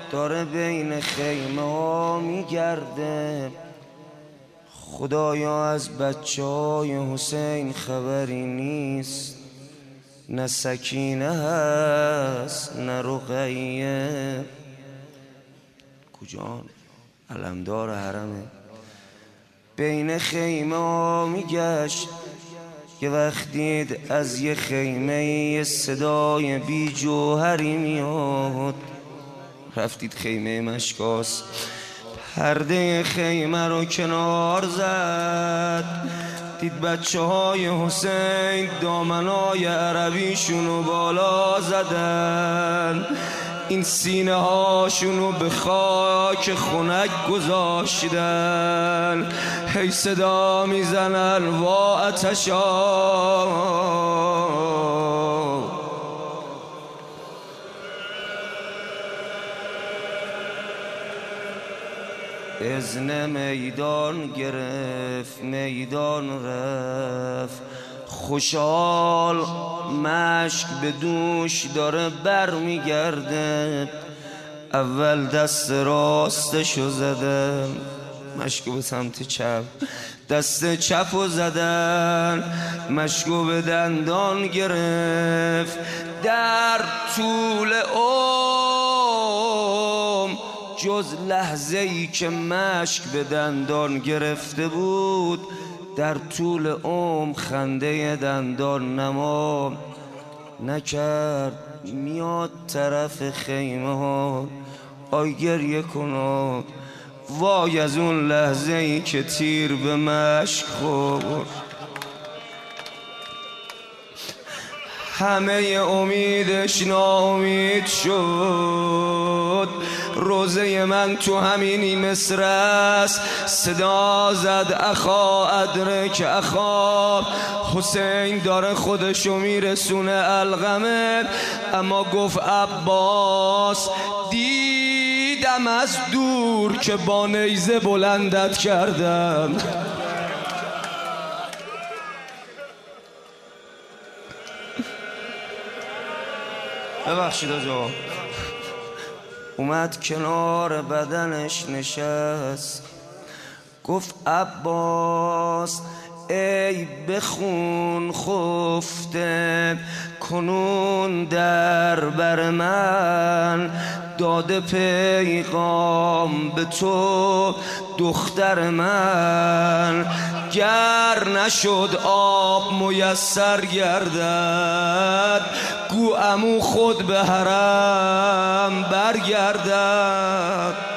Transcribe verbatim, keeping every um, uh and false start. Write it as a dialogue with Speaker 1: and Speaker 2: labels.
Speaker 1: داره بین خیمه ها میگرده. خدایا از بچه های حسین خبری نیست، نه سکینه هست نه رقیه. کجا؟ علمدار حرمه. بین خیمه ها میگشت، یه وقت دید از یه خیمه یه صدای بی جوهری میاد. رفتید خیمه مشکاس، پرده خیمه رو کنار زد، دید بچه های حسین دامنای عربیشونو بالا زدن، این سینه هاشونو به خاک خنک گذاشتن، هی صدا میزنن وا آتشا. اذن میدان گرفت، میدان رفت، خوشحال مشک به دوش داره بر میگرده. اول دست راستشو زدن، مشکو به سمت چپ، دست چپو زدن، مشکو به دندان گرفت. در طول عمر جز لحظه ای که مشک به دندان گرفته بود، در طول عمر خنده دندان نما نکرد. میاد طرف خیمه ها، آی گریه کن، وای از اون لحظه ای که تیر به مشک خورد. همه امیدش ناامید شد. روزه من تو همین مصر است، صدا زد اخا ادرک اخا. حسین داره خودشو میرسونه القمه، اما گفت عباس دیدم از دور که با نیزه بلندت کردم. ببخشید آجا. اومد کنار بدنش نشست، گفت عباس ای بخون خفته کنون در بر من، داده پیغام به تو دختر من. گر نشد آب میسر گردد، گو عمو خود به حرم برگردد.